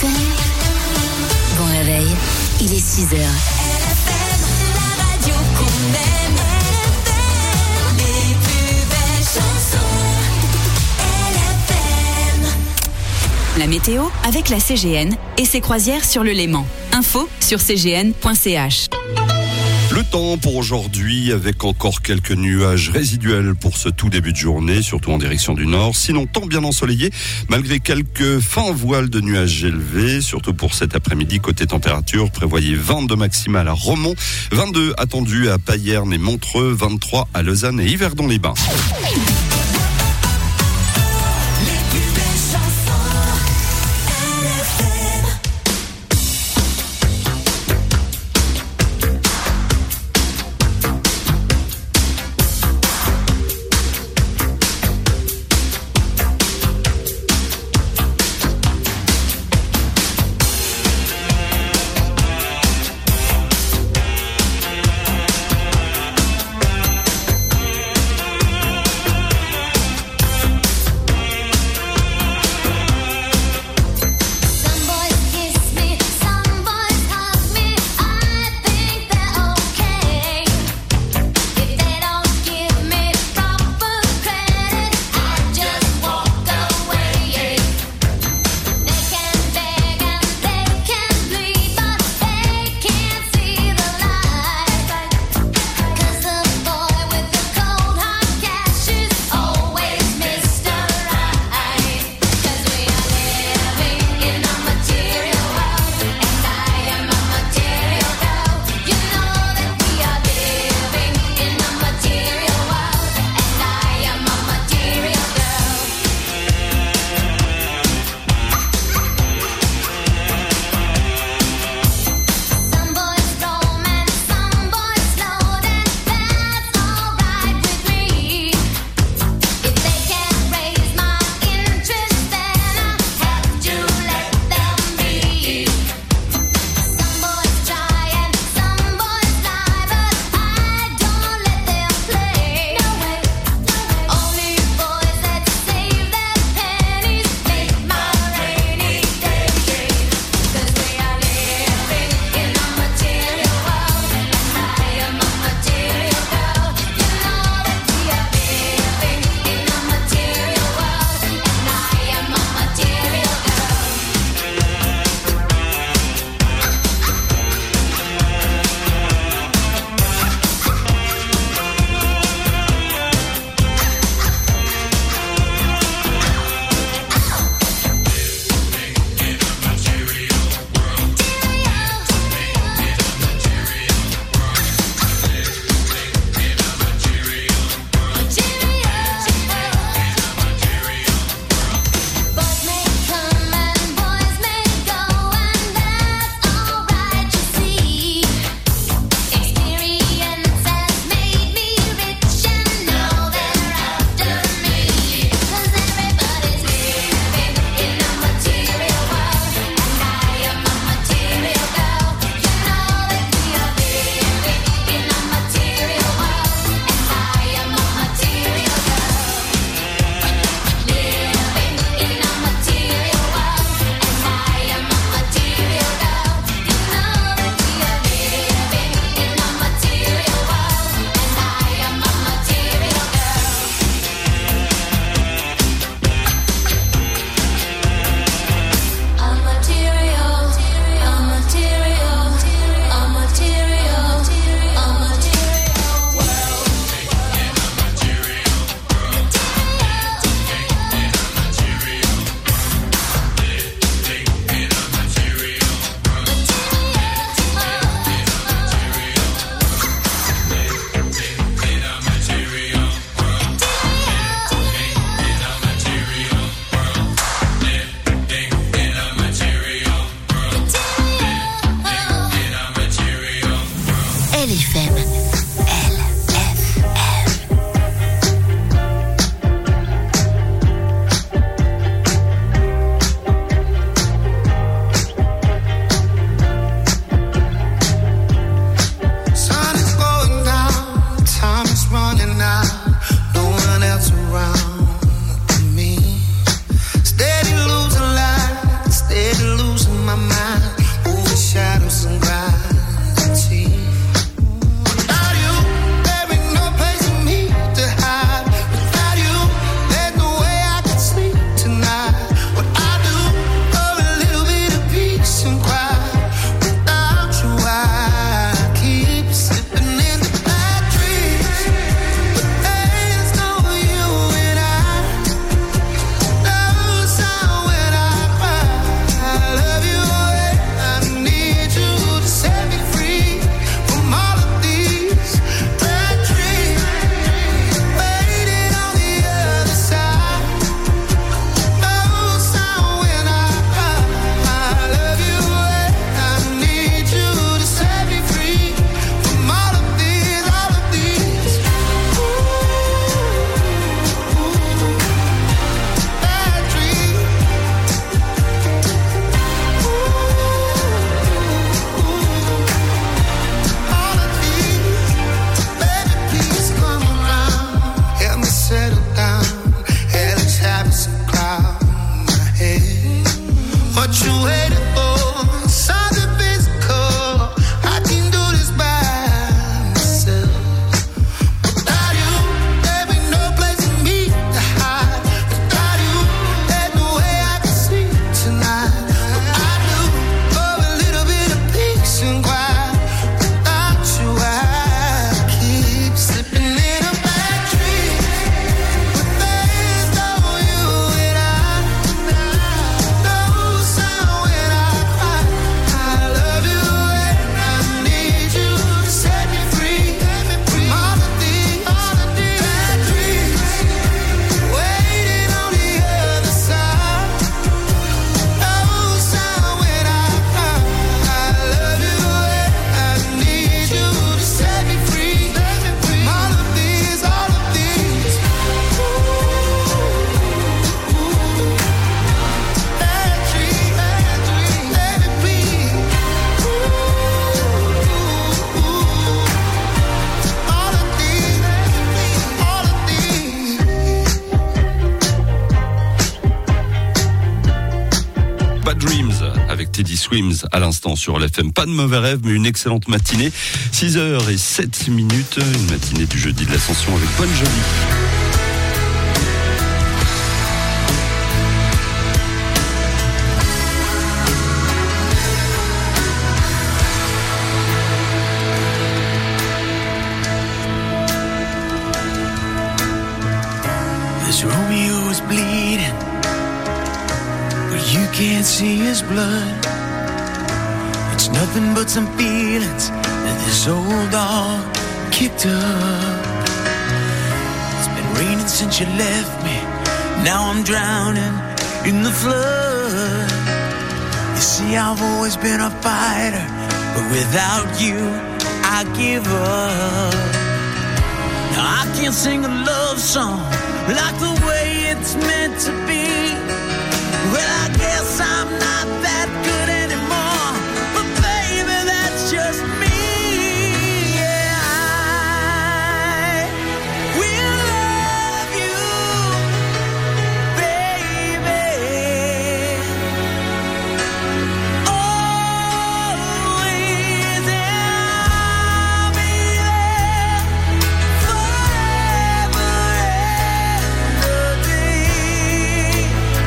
Bon réveil, il est 6h. LFM, la radio qu'on aime. LFM, les plus belles chansons. LFM. La météo avec la CGN et ses croisières sur le Léman. Info sur cgn.ch. Le temps pour aujourd'hui avec encore quelques nuages résiduels pour ce tout début de journée, surtout en direction du nord. Sinon, temps bien ensoleillé, malgré quelques fins voiles de nuages élevés, surtout pour cet après-midi. Côté température, prévoyez 22 maximales à Romont, 22 attendus à Payerne et Montreux, 23 à Lausanne et Yverdon-les-Bains. my mind overshadows some gravity. Without you, there ain't no place for me to hide. Without you, there's no way I can sleep tonight. What I do for a little bit of peace and quiet. Without you, I keep slipping into bad dreams. But there's no you and I. No sound when I cry. I love you and I need you to set me free from all of these bad dreams. Waiting on the other side. No sound when I cry. I love you and I need you to set me free from all of these bad dreams. All of these, baby, please come around. Help me settle down. Hell is having some cloud in my head. What you waiting for? Something physical. I can do this by myself. Without you, there ain't no place for me to hide. Without you, there's no way I can sleep tonight. What I do for a little bit of peace and quiet. Without you, I keep slipping in a bad dream. But there's no you and I. No sound when I cry. I love you and I need you to set me free from all of these bad dreams. Waiting on the other side. No sound when I cry. I love you and I need you to set me free from all of these bad dreams. Baby, please. All of these. Bad Dreams avec Teddy Swims à l'instant sur l'FM. Pas de mauvais rêve, mais une excellente matinée. 6h07, une matinée du jeudi de l'Ascension avec Bon Jovi. This Romeo is bleeding, but you can't see his blood. It's nothing but some feelings that this old dog kicked up. It's been raining since you left me. Now I'm drowning in the flood. You see, I've always been a fighter, but without you, I give up. Now I can't sing a love song like the way it's meant to be. Well, I guess I'm not that good anymore, but baby, that's just me. Yeah, I will love you, baby, always, and I'll be there forever and a day.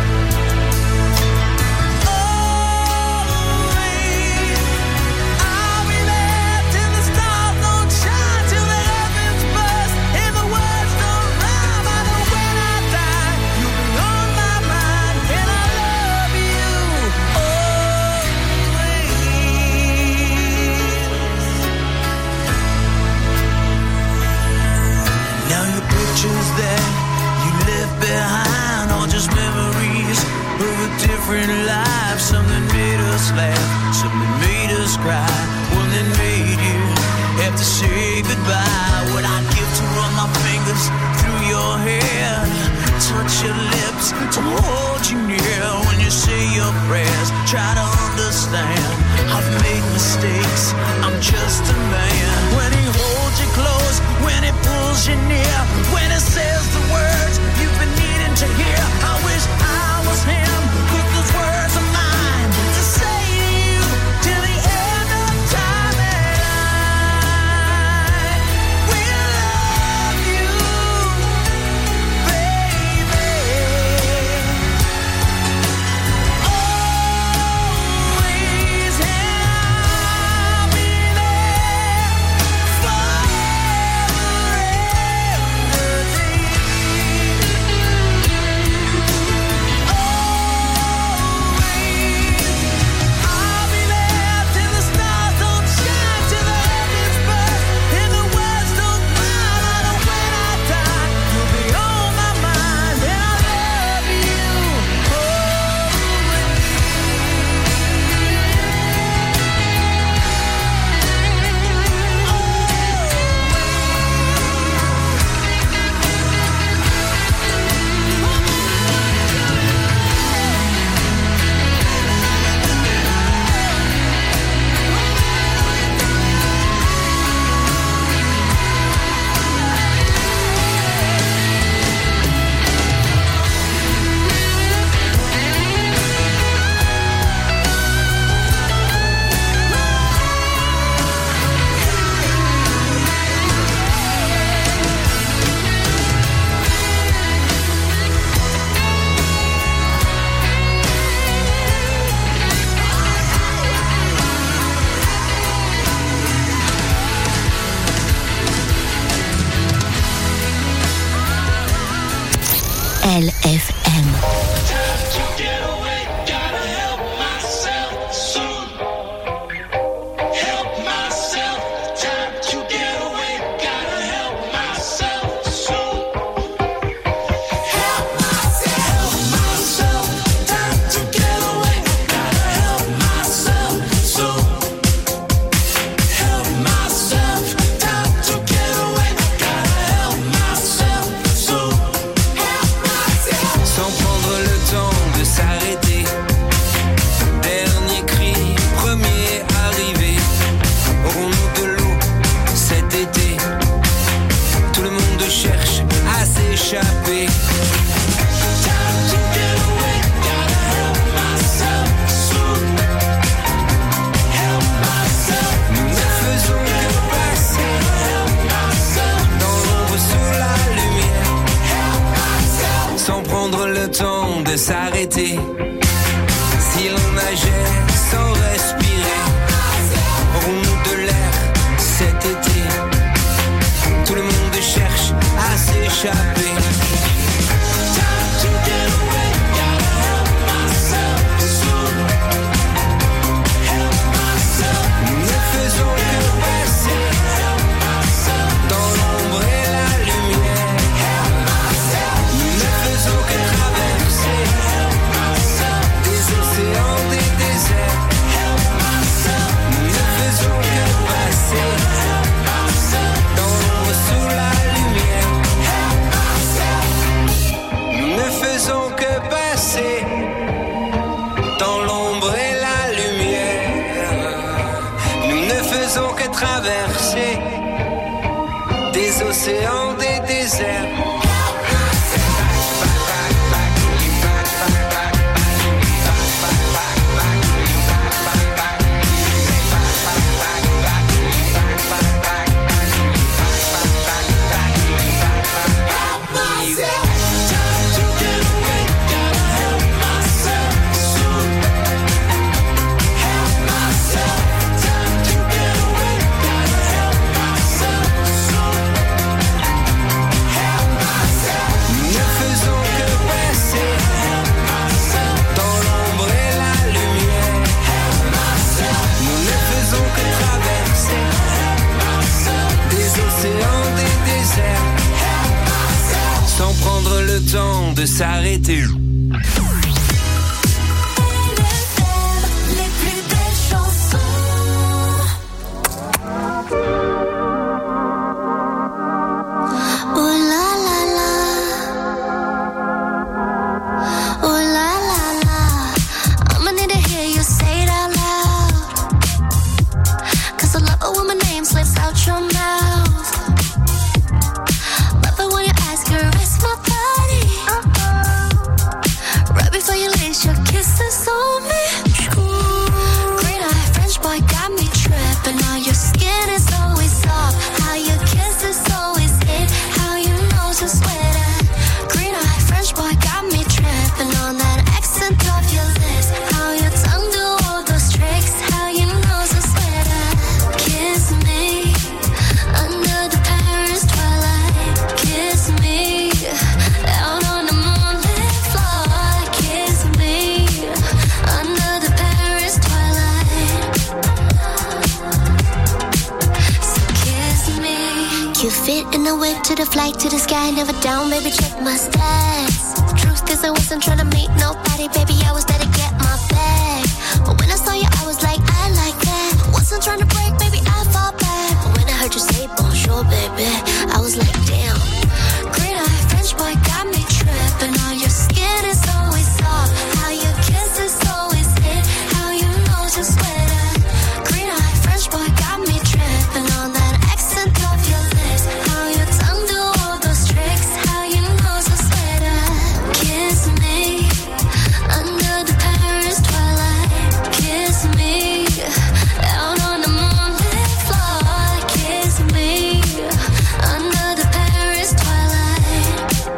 different lives. Some that made us laugh, some that made us cry, one that made you have to say goodbye. What I'd give to run my fingers through your hair, touch your lips, to hold you near when you say your prayers. Try to understand, I've made mistakes, I'm just a man. When he holds you close, when he pulls you near, when he says the words you've been needing to hear, I wish I was him with those words of mine to say de s'arrêter. Si l'on nageait sans respirer, aurons-nous de l'air cet été? Tout le monde cherche à s'échapper. Time to get away, gotta help myself soon. Help myself. Nous ne faisons que passer. Help myself. Dans l'ombre et la lumière. Help myself. Nous ne faisons que traverser. Help myself. Des océans, des déserts. Help myself. Nous ne faisons que passer. Help myself. Dans l'ombre sous la lumière. Help myself. Nous ne faisons que passer. Dans l'ombre et la lumière. Nous ne faisons que traverser. Des océans, des déserts. Sans prendre le temps de s'arrêter. Les plus belles chansons. Oh la la la. Oh la la la. I'ma need to hear you say it out loud. 'Cause I love it when my name slips out your mouth. Love it when you ask her, it's my body. Right before you lace your kisses on me. Green eye French boy got me tripping. How your skin is always soft. How your kiss is always hit. How your nose is sweating. Green eye French boy got me tripping on that accent of your lips. How your tongue do all those tricks. How your nose is sweating. Kiss me under the Paris twilight. Kiss me out on the moonlit floor. Kiss me under the Paris twilight. So kiss me. You fit in the whip to the flight to the sky. Never down, baby, check my stats. The truth is I wasn't trying to meet nobody, baby, I was there to get my bag. But when I saw you, I was like, I like that. Wasn't trying to break, baby, I fall back. But when I heard you say bonjour, baby, I was like, damn. Green eye French boy got me tripping. All your skin is always soft. How your kiss is always hit. How your nose is sweating. Green eye French boy got me tripping on that accent of your lips. How your tongue do all those tricks. How your nose is sweating. Kiss me under the Paris twilight. Kiss me out on the moonlit floor. Kiss me under the Paris twilight.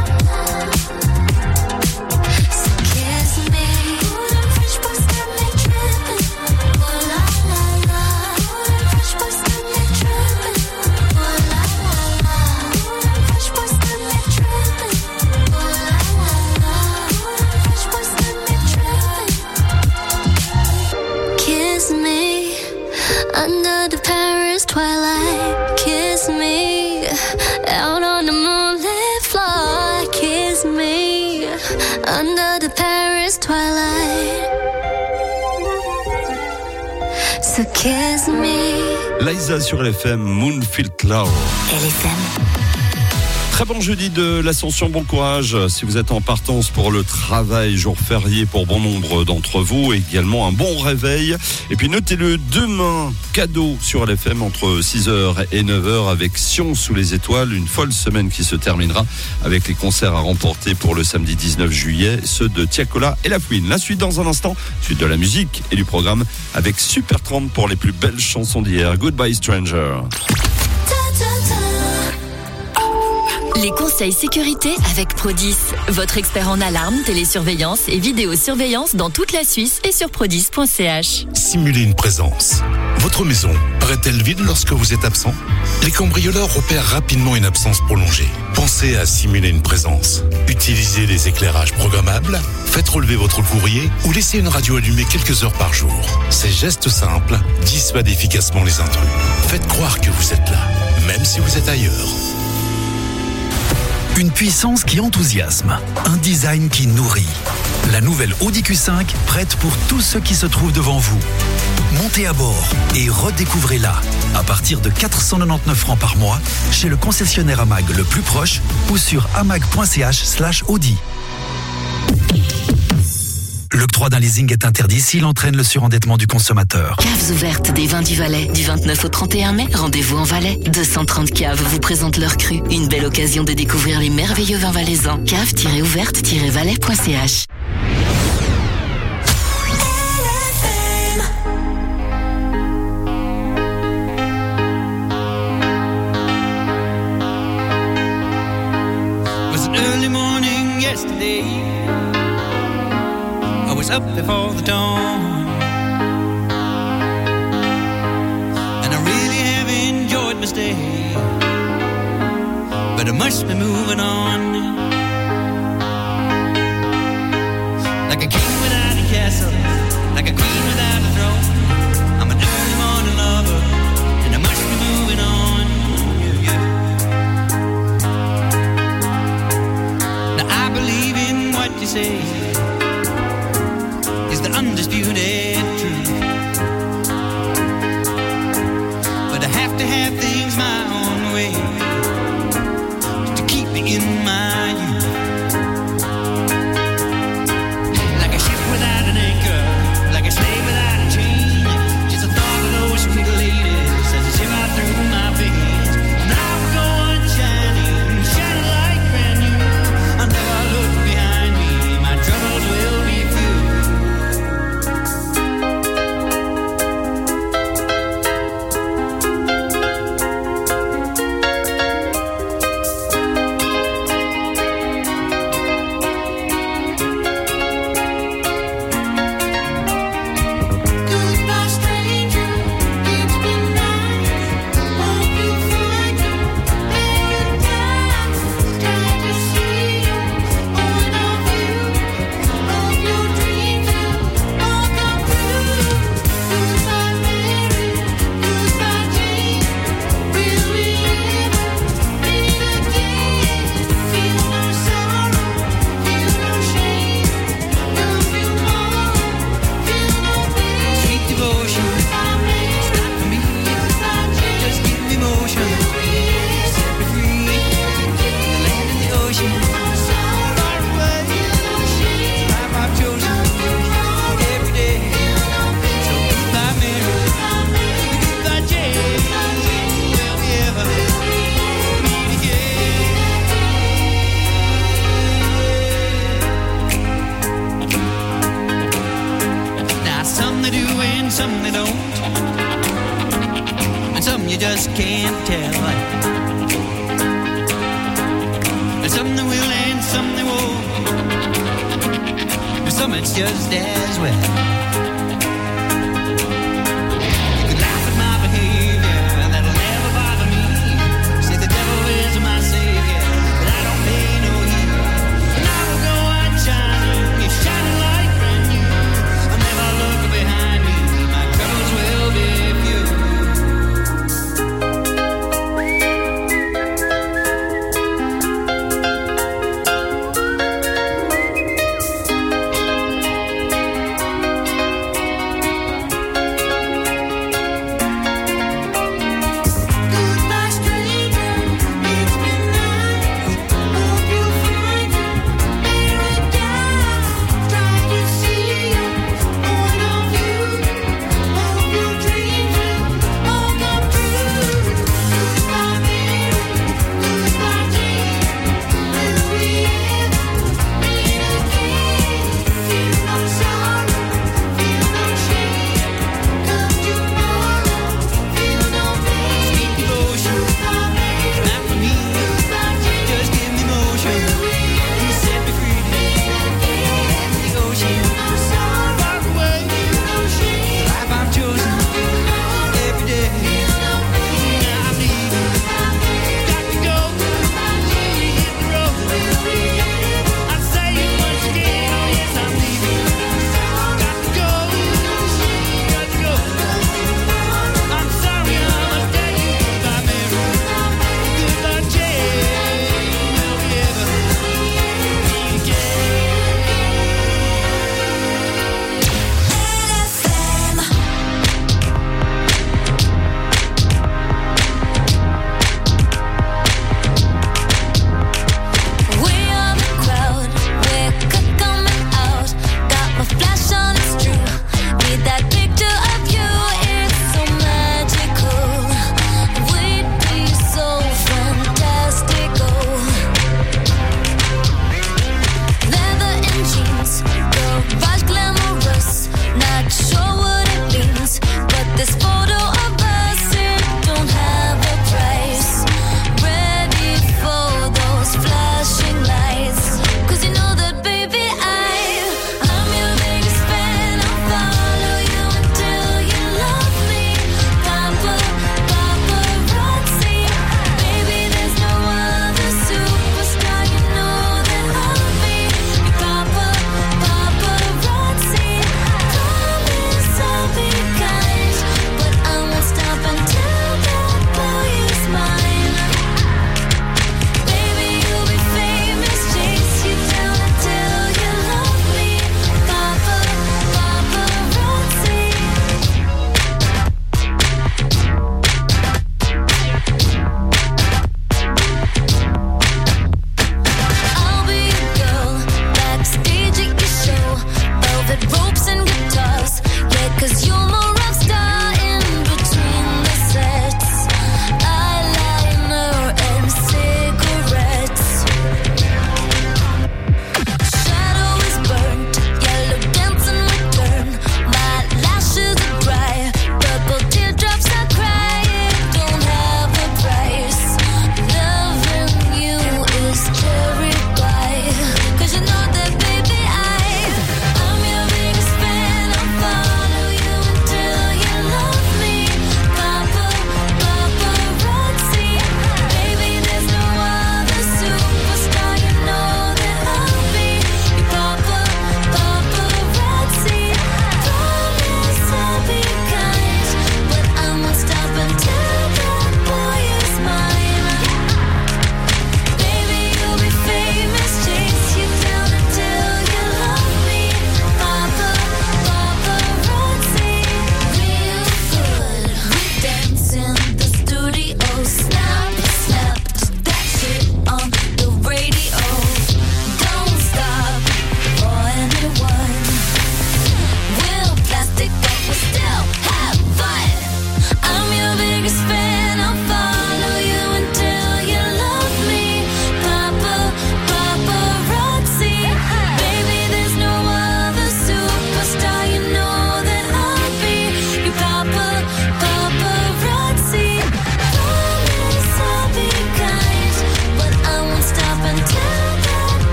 So kiss me. Ooh, them French boys got me tripping. Oh la la la. Ooh, them French boys got me tripping. Oh la la la. Ooh, them French boys got me tripping. Oh la la la. Ooh, them French boys got me tripping. Kiss me under the Paris twilight. Kiss me out on the moonlit floor. Kiss me under the Paris twilight. So kiss me. Liza sur LFM, Moonfield Cloud. LFM. Très bon jeudi de l'Ascension, bon courage si vous êtes en partance pour le travail, jour férié pour bon nombre d'entre vous, également un bon réveil. Et puis notez-le, demain, cadeau sur LFM entre 6h et 9h avec Sion sous les étoiles, une folle semaine qui se terminera avec les concerts à remporter pour le samedi 19 juillet, ceux de Tiakola et La Fouine. La suite dans un instant, suite de la musique et du programme avec Supertramp pour les plus belles chansons d'hier. Goodbye Stranger. Les conseils sécurité avec Prodis, votre expert en alarme, télésurveillance et vidéosurveillance dans toute la Suisse et sur prodis.ch. Simulez une présence. Votre maison paraît-elle vide lorsque vous êtes absent? Les cambrioleurs repèrent rapidement une absence prolongée. Pensez à simuler une présence. Utilisez les éclairages programmables, faites relever votre courrier ou laissez une radio allumée quelques heures par jour. Ces gestes simples dissuadent efficacement les intrus. Faites croire que vous êtes là, même si vous êtes ailleurs. Une puissance qui enthousiasme, un design qui nourrit. La nouvelle Audi Q5 prête pour tous ceux qui se trouvent devant vous. Montez à bord et redécouvrez-la à partir de 499 francs par mois chez le concessionnaire AMAG le plus proche ou sur amag.ch/Audi. L'octroi d'un leasing est interdit s'il entraîne le surendettement du consommateur. Caves ouvertes des vins du Valais. Du 29 au 31 mai, rendez-vous en Valais. 230 caves vous présentent leur cru. Une belle occasion de découvrir les merveilleux vins valaisans. Cave-ouverte-valais.ch. Up before the dawn, and I really have enjoyed my stay, but I must be moving on. Like a king without a castle, like a queen without a throne, I'm an early morning lover, and I must be moving on. Now I believe in what you say is the undisputed truth, but I have to have things my own way to keep me in my youth. Like a ship without an anchor, like a slave without a chain, just the thought of those sweet ladies as they shiver through my veins. And I will go on shining, shining like brand new. I'll never look behind me, my troubles will be few.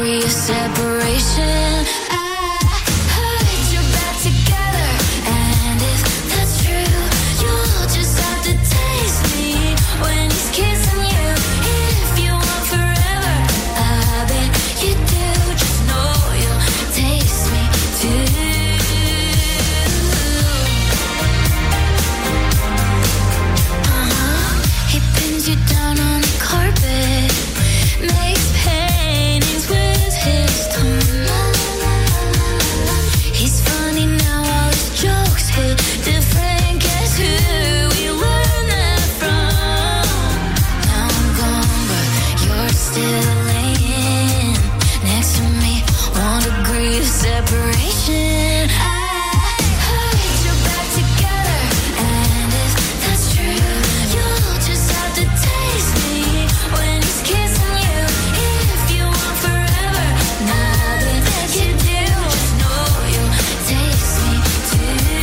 agree a separation. I heard you're back together, and if that's true, you'll just have to taste me when he's kissing you. If you want forever, I bet you do. Just know you'll taste me too. He pins you down on the carpet, makes paintings with his tongue. He's funny now, all his jokes hit different. Guess who we learned that from? Now I'm gone, but you're still laying next to me. 1 degree of separation. I heard you're back together, and if that's true, you'll just have to taste me when he's kissing you. If you want forever, now that you do, just know you'll taste me too.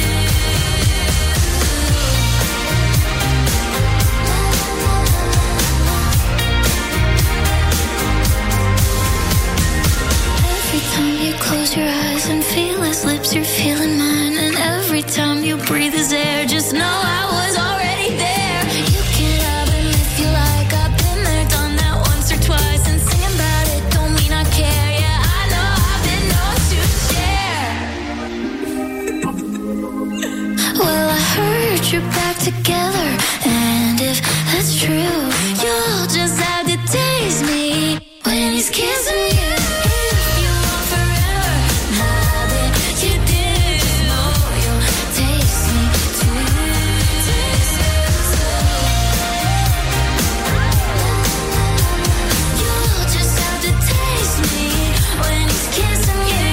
Every time you close your eyes and feel his lips, you're feeling mine. And every time you breathe his air, just know I was already there. You can have him if you like. I've been there, done that once or twice. And singing about it don't mean I care. Yeah, I know I've been known to share. Well, I heard you're back together, and if that's true, you'll just have to taste me when he's kissing you. If you want forever, now that you do, know you'll taste me too. You'll just have to taste me when he's kissing you.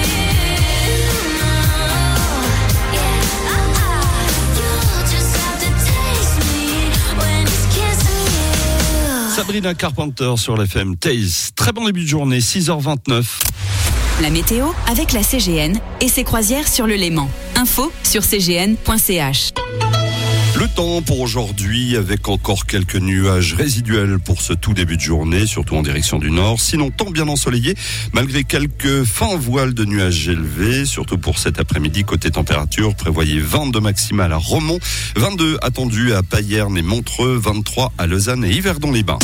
You'll just have to taste me when he's kissing you. Sabrina Carpenter sur l'FM Taste. Très bon début de journée, 6h29. La météo avec la CGN et ses croisières sur le Léman. Info sur cgn.ch. Le temps pour aujourd'hui avec encore quelques nuages résiduels pour ce tout début de journée, surtout en direction du nord. Sinon, temps bien ensoleillé, malgré quelques fins voiles de nuages élevés, surtout pour cet après-midi. Côté température, prévoyez 22 maximales à Romont, 22 attendus à Payerne et Montreux, 23 à Lausanne et Yverdon-les-Bains.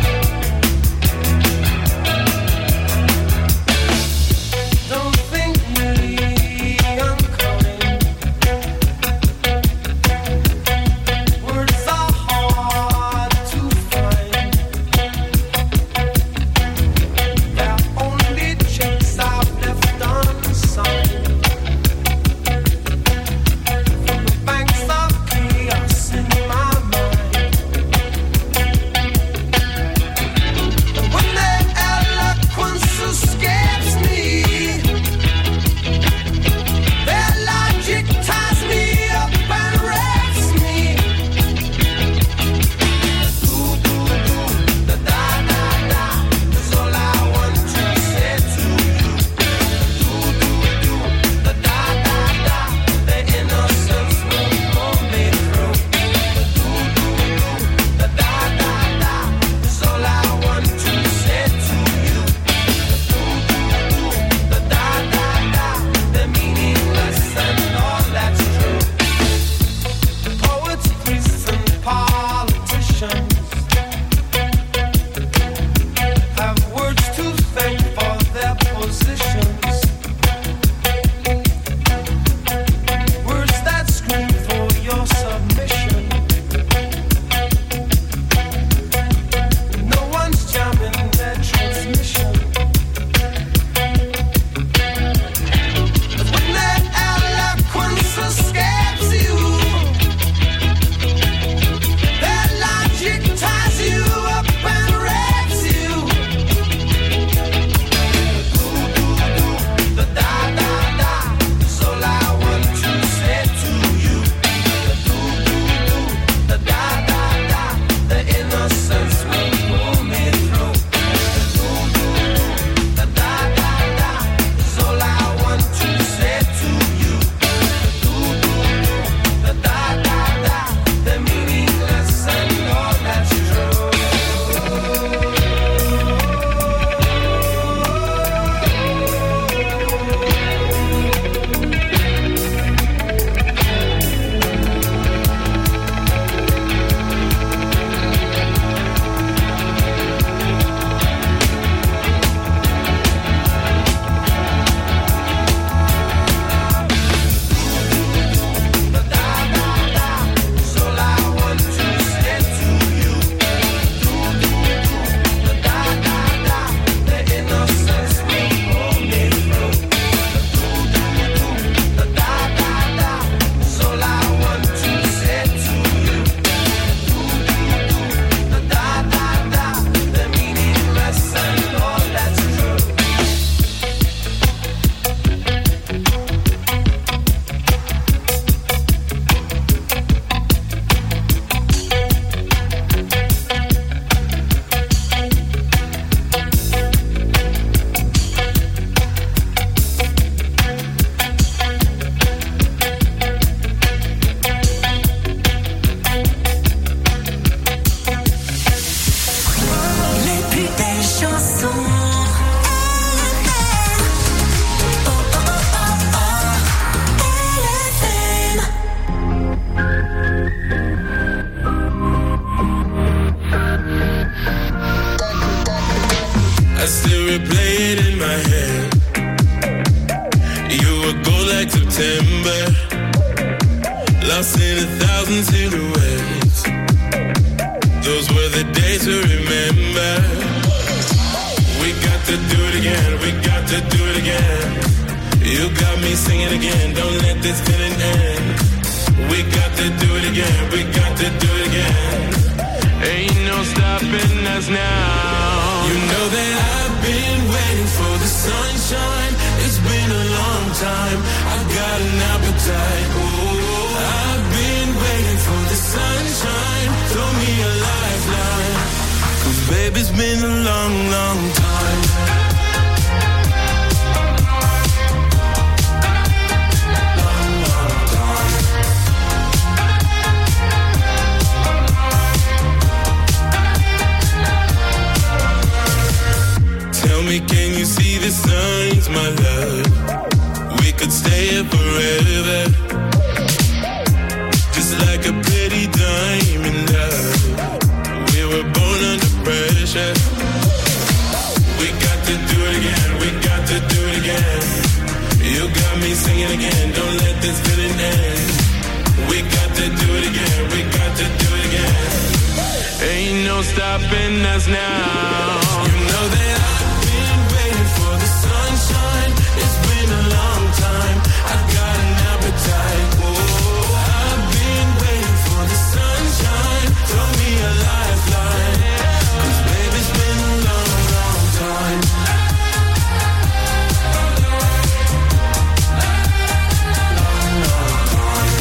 Don't think lost in 1,000 silhouettes. Those were the days to remember. We got to do it again, we got to do it again. You got me singing again, don't let this feeling end. We got to do it again, we got to do it again. Ain't no stopping us now. You know that I've been waiting for the sunshine. It's been a long time, I got an appetite. Oh, I've been waiting for the sunshine. Throw me a lifeline, 'cause baby, it's been a long, long time. Long, long time. Tell me, can you see the signs, my love? We could stay here forever, just like a pretty diamond love. We were born under pressure. We got to do it again, we got to do it again. You got me singing again, don't let this feeling end. We got to do it again, we got to do it again. Ain't no stopping us now. You know that I've been waiting for the sunshine. It's been a long time, I got an appetite. Oh, I've been waiting for the sunshine. Throw me a lifeline, 'cause baby, it's been a long, long time. Long, long time.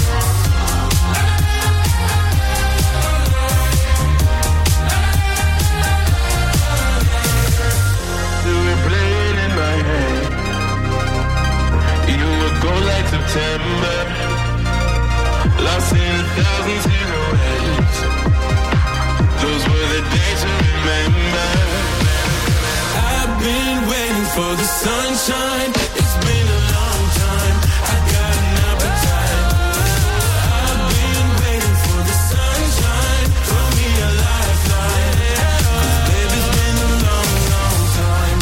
Do we play it in my head? You would go like September, lost in 1,000 silhouettes. Those were the days to remember. I've been waiting for the sunshine. It's been a long time, I got an appetite. I've been waiting for the sunshine. Throw me a lifeline, 'cause baby, it's been a long, long time.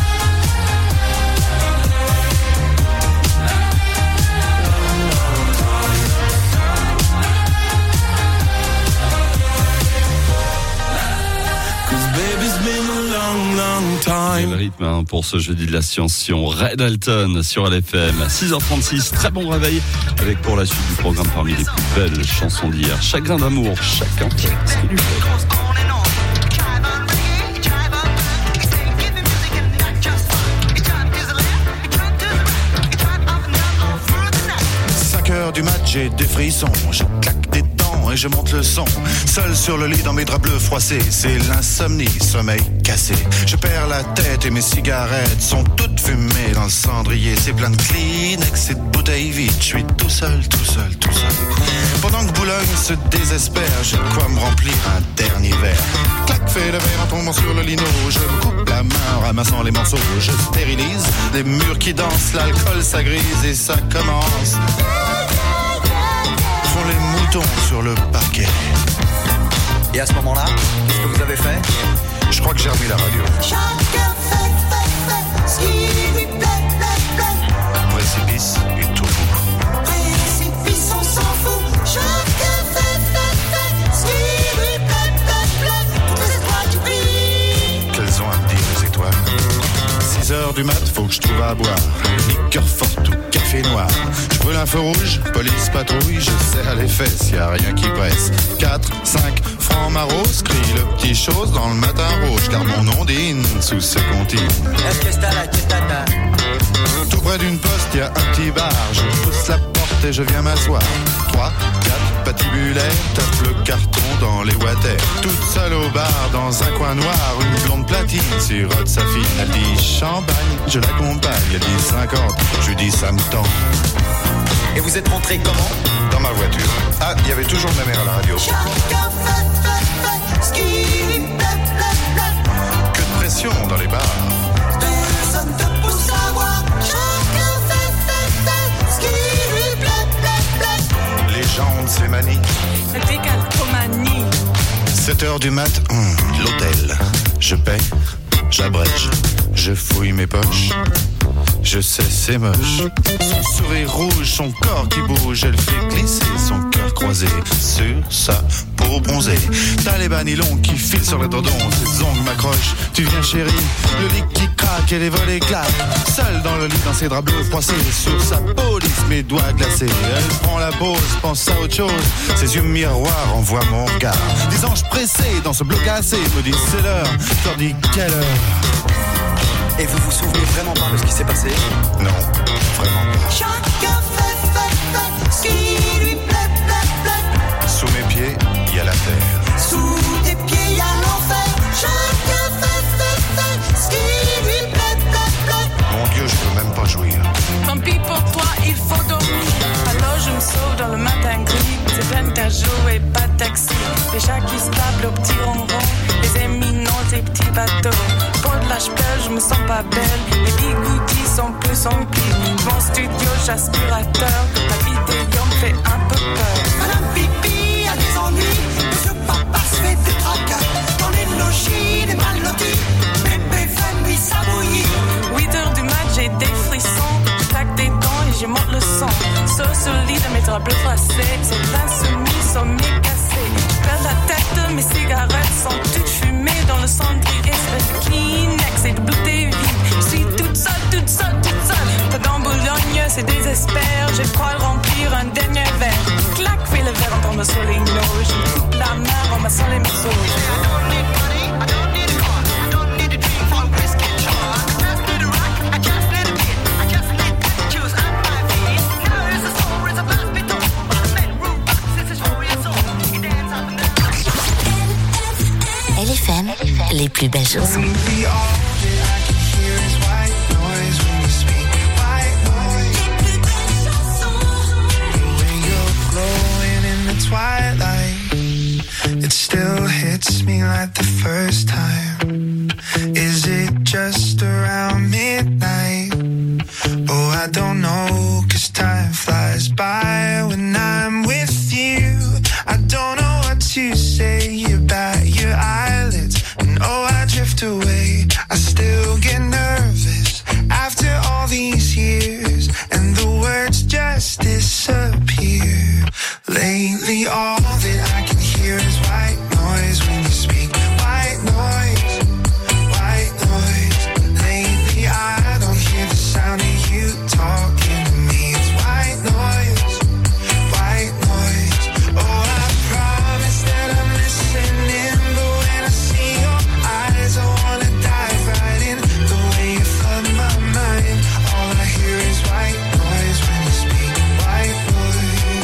Long, long time. 'Cause baby, it's been a long, long time. Le rythme pour ce jeudi de la science-fiction. Red Alton sur LFM. 6h36, très bon réveil avec pour la suite du programme parmi les plus belles chansons d'hier. Chagrin d'amour, chacun fait ce qu'il lui faut. 5h du mat, j'ai des frissons, je claque des dents et je monte le son. Seul sur le lit dans mes draps bleus froissés, c'est l'insomnie, sommeil cassé. Je perds la tête et mes cigarettes sont toutes fumées dans le cendrier. C'est plein de Kleenex et de bouteilles vides, je suis tout seul, tout seul, tout seul. Pendant que Boulogne se désespère, j'ai de quoi me remplir un dernier verre. Clac, fait le verre en tombant sur le lino, je me coupe la main en ramassant les morceaux. Je stérilise des murs qui dansent, l'alcool ça grise et ça commence. Font les moutons sur le parquet. Et à ce moment-là, qu'est-ce que vous avez fait? Je crois que j'ai remis la radio. Chacun fait ce qui lui plaît. Précipice et tout. Précipice, on s'en fout. Chacun fait ce qui lui plaît. Toutes les étoiles qui brillent. Qu'elles ont à me dire les étoiles. 6h du mat, faut que je trouve à boire. Liqueur forte ou café noir. Je brûle un feu rouge, police patrouille, je serre les fesses, y a rien qui presse. 4, 5 francs maros, crie le petit chose dans le matin rouge, car mon ondine sous ce comptine. Tout près d'une poste, y a un petit bar, je pousse la porte et je viens m'asseoir. 3, 4 patibulaires, tape le carton dans les water. Toute seule au bar, dans un coin noir, une blonde platine sirote sa fille. Elle dit champagne, je l'accompagne, elle dit 50, je lui dis ça me tend. Et vous êtes rentré comment? Dans ma voiture. Ah, il y avait toujours ma mère à la radio. Chacun fait ce qui lui plaît. Que de pression dans les bars. Personne te pousse à voir. Chacun fait ce qui lui plaît. Les gens de ces manies. Décalcomanie. 7h du mat, l'hôtel. Je paie, j'abrège. Je fouille mes poches. Je sais, c'est moche. Son sourire rouge, son corps qui bouge, elle fait glisser son cœur croisé sur sa peau bronzée. T'as les bas nylons qui filent sur les tendons, ses ongles m'accrochent. Tu viens chérie, le lit qui craque et les volets claquent. Seule dans le lit, dans ses draps bleus froissés, sur sa peau lisse, mes doigts glacés. Elle prend la pause, pense à autre chose. Ses yeux miroirs envoient mon regard. Des anges pressés dans ce bloc cassé me disent c'est l'heure. Je leur dis quelle heure. Et vous vous souvenez vraiment pas de ce qui s'est passé? Non, vraiment pas. Chacun fait ce qui lui plaît. Sous mes pieds, il y a la terre. Sous tes pieds, il y a l'enfer. Chacun fait ce qui lui plaît. Mon Dieu, je peux même pas jouir. Tant pis pour toi, il faut dormir. Alors je me sauve dans le matin gris. C'est plein cajou et pas de taxi. Les chats qui se tapent au petit ronron. Les éminents, ces petits bateaux. Pour de la ch'pelle, je me sens pas belle. Les bigoudis sont plus remplis. Mon studio, j'aspirateur. La vidéo me fait un peu peur. Madame Pipi a des ennuis. Monsieur Papa se fait des tracas. Dans les logis, des mal lotis. Bébé fait nuit, ça bouillit. 8h du mat, j'ai des frissons. Je claque des dents et je monte le sang. Sur le lit de mes draps bleus froissés. C'est insoumis, sommier cassé. Je perds la tête, mes cigarettes sont toutes fumées dans le cendrier. C'est de Kleenex et de bouteilles vides. Je suis toute seule. Pas dans Boulogne, c'est désespère. J'ai le droit de remplir un dernier verre. Clac, fais le verre en tombant sur les noix. Je me coupe la main en massant les morceaux. LFM, les plus belles chansons. It still hits me like the first time. Is it just around midnight? Oh, I don't know, 'cause time flies by when I'm with you. I don't know what to say about your eyelids. And oh, I drift away. I still get nervous after all these years. And the words just disappear. Lately, all that I can hear is white noise when you speak. White noise, white noise. Lately, I don't hear the sound of you talking to me. It's white noise, white noise. Oh, I promise that I'm listening, but when I see your eyes, I wanna dive right in. The way you flood my mind. All I hear is white noise when you speak. White noise.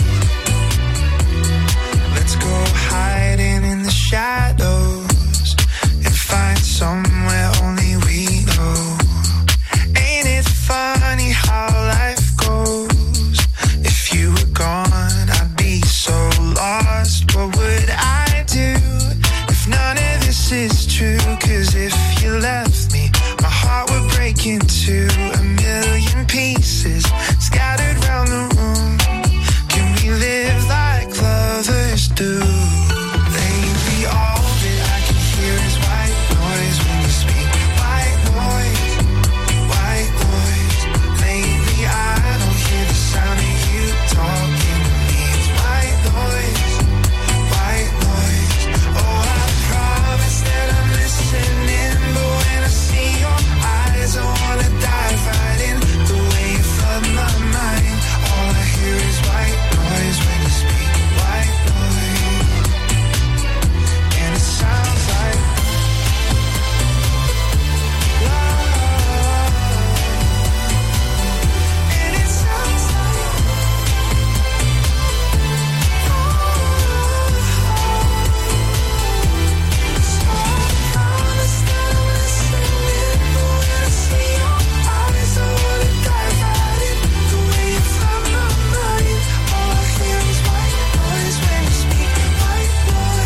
Let's go hiding in the shadows and find somewhere only we know. Ain't it funny how life goes? If you were gone, I'd be so lost. What would I do if none of this is true? 'Cause if you left me, my heart would break into a million pieces, scattered round the room. Can we live like lovers do? Lately, all that I can hear is white noise when you speak. White noise, white noise. Lately, I don't hear the sound of you talking to me. It's white noise, white noise. Oh, I promise that I'm listening, but when I see your eyes, I wanna dive right in. The way you flood my mind. All I hear is white noise when you speak. White noise. And it sounds like love. And it sounds like So I promise that I'm listening, but when I see your eyes, I wanna dive right in. The way you flood my mind. All I hear is white noise when you speak. White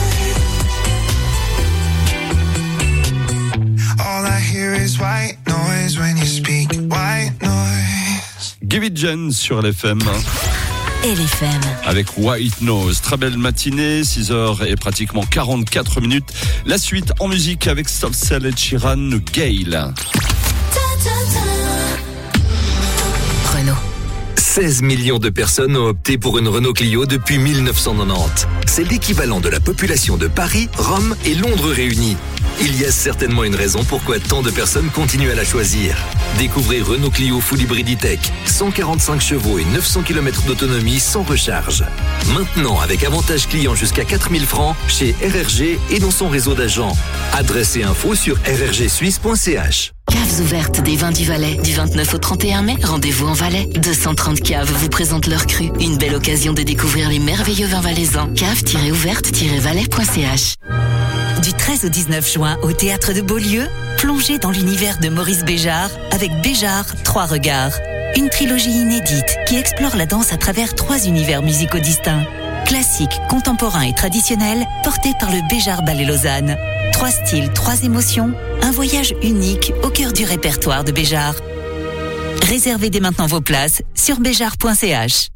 noise. All I hear is white noise when you speak. White noise. Give It Jen sur LFM. LFM. Avec White Nose. Très belle matinée, 6h et pratiquement 44 minutes. La suite en musique avec Soft Cell et Sheeran, Gale. Renault. 16 millions de personnes ont opté pour une Renault Clio depuis 1990. C'est l'équivalent de la population de Paris, Rome et Londres réunis. Il y a certainement une raison pourquoi tant de personnes continuent à la choisir. Découvrez Renault Clio Full Hybrid E-Tech, 145 chevaux et 900 km d'autonomie sans recharge. Maintenant avec avantage client jusqu'à 4000 francs chez RRG et dans son réseau d'agents. Adresse et info sur rrgsuisse.ch. Caves ouvertes des vins du Valais. Du 29 au 31 mai, rendez-vous en Valais. 230 caves vous présentent leur cru. Une belle occasion de découvrir les merveilleux vins valaisans. Cave-ouverte-valais.ch. Du 13 au 19 juin, au Théâtre de Beaulieu, plongez dans l'univers de Maurice Béjart avec Béjart, 3 regards. Une trilogie inédite qui explore la danse à travers 3 univers musicaux distincts. Classique, contemporain et traditionnel, porté par le Béjart Ballet Lausanne. 3 styles, 3 émotions, un voyage unique au cœur du répertoire de Béjart. Réservez dès maintenant vos places sur béjart.ch.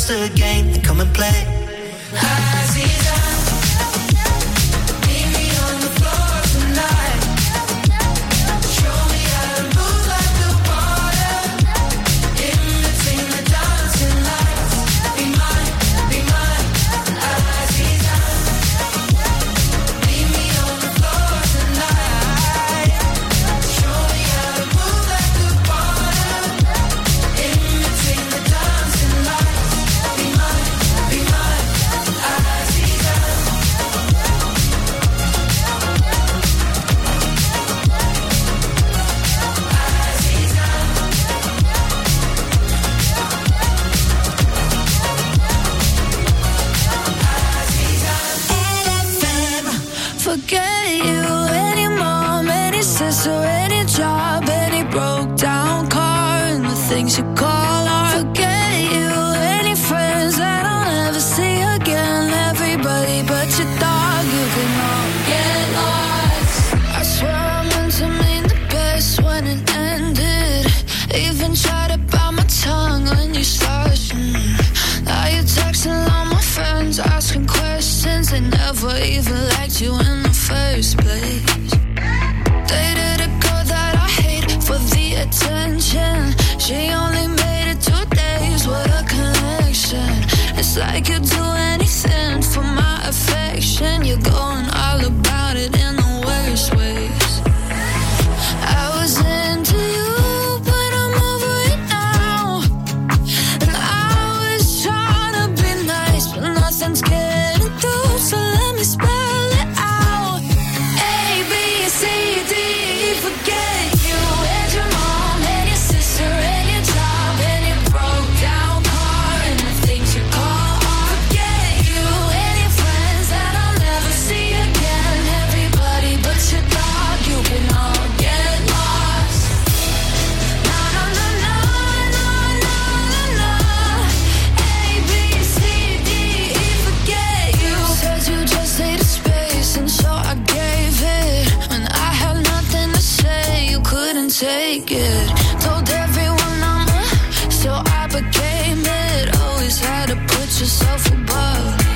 just a game, then come and play. Aziza, meet me on the floor tonight. Show me how to move like the water. In between the dancing lights. Be mine, Aziza. Meet me on the floor tonight. Show me how to move like the water. In between the dancing lights. Be mine, Aziza. Forget you, any mom, any sister, any job, any broke down car, and the things you call art. Forget you, any friends that I'll never see again. Everybody but your dog, you can all get lost. I swear I meant to mean the best when it ended. Even tried to bite my tongue when you started. Now you're texting all my friends, asking questions. They never even liked you in the first place. Dated a girl that I hate for the attention. She only made it 2 days, what a connection. It's like you'd do anything for my affection. You're going all about it in the worst ways. I was into you, but I'm over it now. And I was trying to be nice, but nothing's getting through, so let me spell it out. A, B, C, D, E, forget you. And your mom, and your sister, and your job, and your broke down car, and the things you call art. Forget you, and your friends that I'll never see again. Everybody but your dog, you can all get lost. No, no, no, no, no, no, no, no. A, B, C, D, E, forget you. Said you just needed space, and so I gave it. When I had nothing to say, you couldn't take it. Told everyone I'm so I became it. Always had to put yourself above me.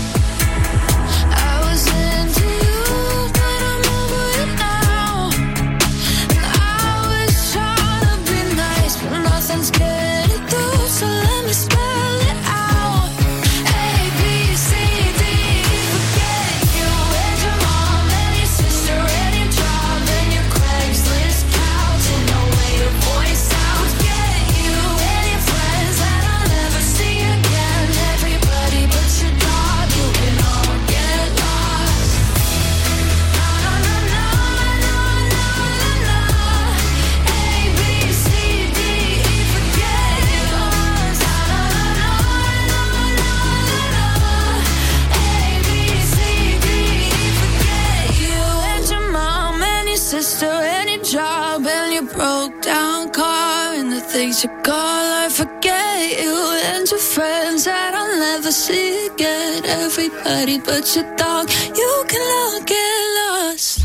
I was into you, but I'm over it now. And I was trying to be nice, but nothing's getting through, so let me spell it out. A, B, C, D, E, forget you. And your mom, and your sister, and your job, and your Craigslist couch, and the way your voice sounds. Forget you, and your friends that I'll never see again. Everybody but your dog, you can all get lost. No, no, no, no, no, no, no, no. A, B, C, D, E, forget you. No, no, no, no, no, no, no. A, B, C, D, E, forget you. And your mom, and your sister, and your job, and your broke down car, and the things you call I forget you. And your friends that I'll never see again. Everybody but your dog, you can all get lost.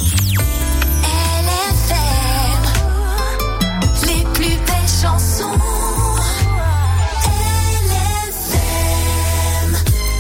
LFM, les plus belles chansons. LFM.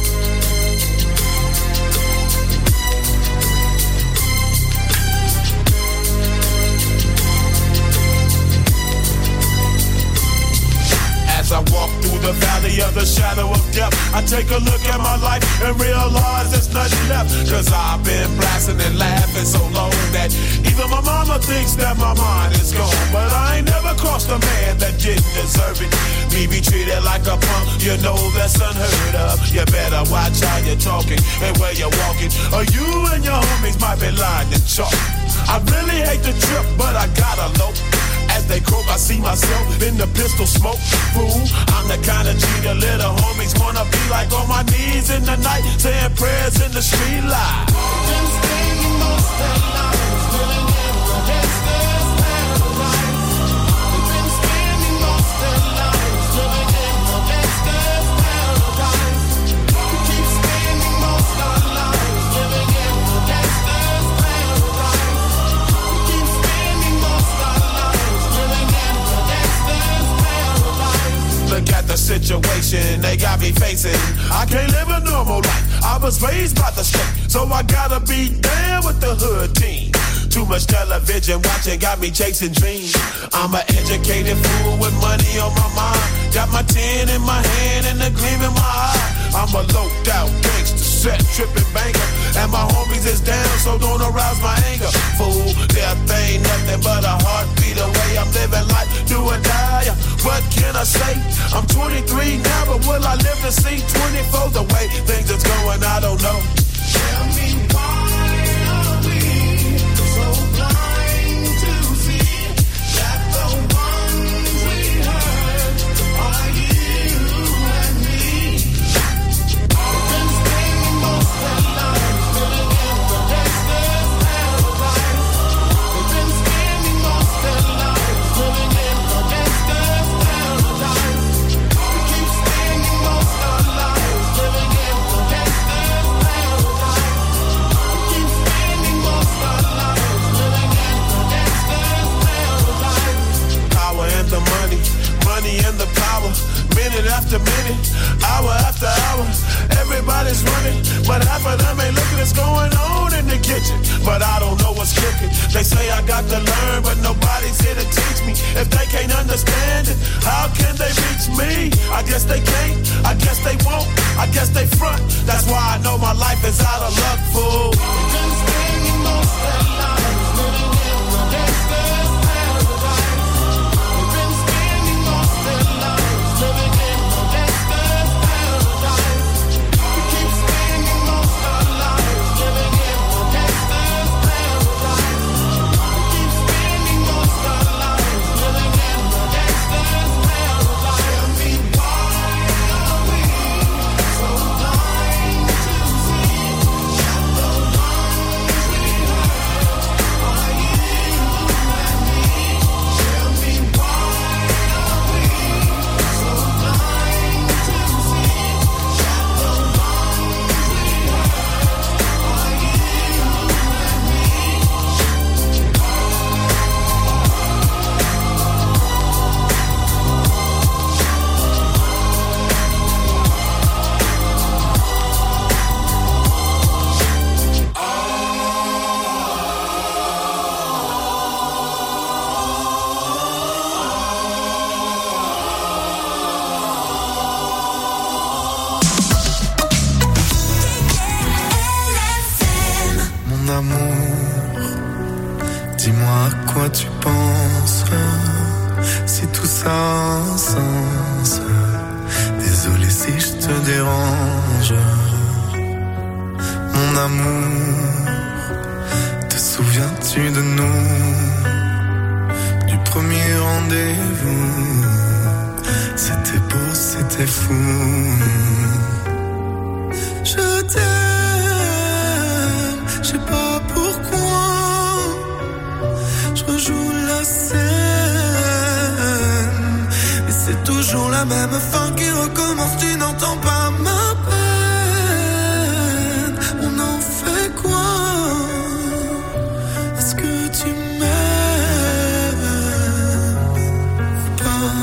As I walk through the valley of the shadow of death, I take a look at my life and realize there's nothing left. Cause I've been blasting and laughing so long that even my mama thinks that my mind is gone. But I ain't never crossed a man that didn't deserve it. Me be treated like a punk, you know that's unheard of. You better watch how you're talking and where you're walking, or you and your homies might be lying to chalk. I really hate the trip, but I gotta low. As they croak, I see myself in the pistol smoke. Fool, I'm the kind of G the little homies wanna be like, on my knees in the night, saying prayers in the street light. Been spending most of lives living in the gangster's paradise. We've been spending most of lives living in the gangster's paradise. We keep spending most of lives living in the gangster's paradise. We keep spending most of lives living in the gangster's paradise. Look at the situation they got me facing. I can't live a normal life. I was raised by the street, so I gotta be down with the hood team. Too much television watching got me chasing dreams. I'm an educated fool with money on my mind. Got my 10 in my hand and a gleam in my eye. I'm a loped out gangster, set tripping banker. And my homies is down, so don't arouse my anger. Fool, death ain't nothing but a heartbeat away. I'm living life, do or die. What can I say? I'm 23 now, but will I live to see 24? The way things is going, I don't know. Tell me why are we so blind to see that the ones we hurt are you and me? We've been spending most of our lives living in the gangster's paradise. We've been spending most of our lives living in the gangster's paradise. We keep spending most of our lives living in the gangster's paradise. We keep spending most of our lives living in the gangster's paradise. Power and the money, money and the power. Minute after minute, hour after hour, everybody's running, but half of them ain't looking what's going on in the kitchen. But I don't know what's cooking. They say I got to learn, but nobody's here to teach me. If they can't understand it, how can they reach me? I guess they can't, I guess they won't, I guess they front. That's why I know my life is out of luck, fool. We've been spending most of our lives living in the gangster's paradise. We've been spending most of our lives living in the gangster's paradise. We keep spending most of our lives living in the gangster's paradise. We keep spending most of our lives living in the gangster's paradise. Tell me why are we so blind to see that the ones we hurt are you and me? Tell me why are we so blind to see that the ones we hurt are you and me? Mon amour, dis-moi à quoi tu penses, si tout ça a un sens. Désolé si je te dérange. Mon amour, te souviens-tu de nous, du premier rendez-vous? C'était beau, c'était fou. Je t'aime, je sais pas pourquoi. Je rejoue la scène, mais c'est toujours la même fin qui recommence. Tu n'entends pas ma peine. On en fait quoi? Est-ce que tu m'aimes ou pas?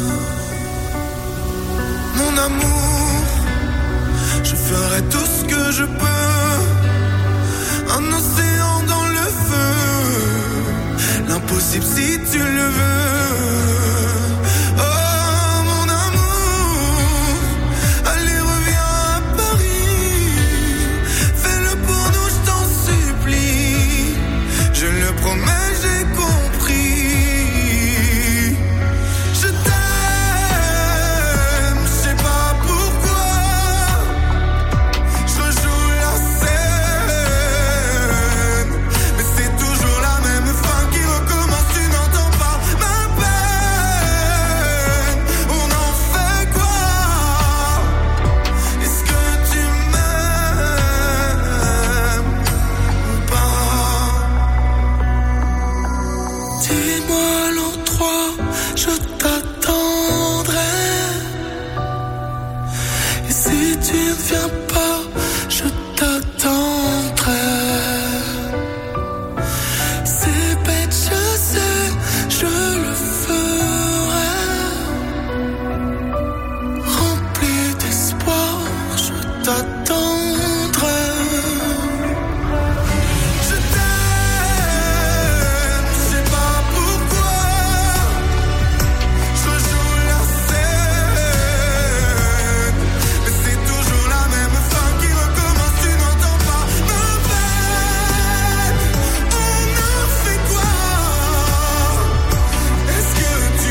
Mon amour, je ferai tout ce que je peux. Un océan dans le feu, l'impossible si tu le veux. Oh mon amour, allez reviens à Paris. Fais-le pour nous, je t'en supplie. Je le promets, j'ai compris. Je t'aime, je sais pas pourquoi. Je rejoue la scène, mais c'est toujours la même fin qui recommence. Tu n'entends pas ma peine. On en fait quoi? Est-ce que tu m'aimes ou pas? Dis-moi l'endroit, je t'attendrai. Et si tu ne viens pas, je t'attendrai. C'est bête, je sais, je le ferai. t'attendre. Je t'aime, je sais pas pourquoi. Je joue la scène, mais c'est toujours la même fin qui recommence. Tu n'entends pas ma peine. On a fait quoi? Est-ce que tu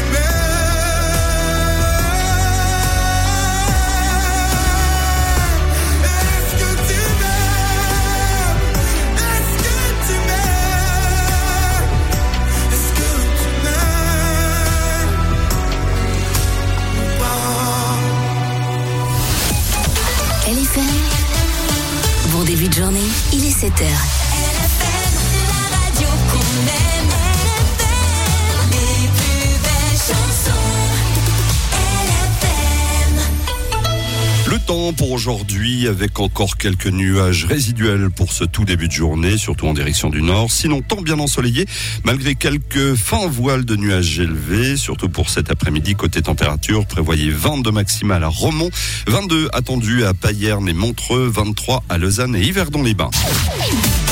LFM, bon début de journée, il est 7h. LFM, la radio qu'on aime. LFM, les plus belles chansons. LFM. Le temps pour aujourd'hui avec encore quelques nuages résiduels pour ce tout début de journée, surtout en direction du nord. Sinon, temps bien ensoleillé, malgré quelques fins voiles de nuages élevés, surtout pour cet après-midi. Côté température, prévoyez 22 maximales à Romont, 22 attendus à Payerne et Montreux, 23 à Lausanne et Yverdon-les-Bains.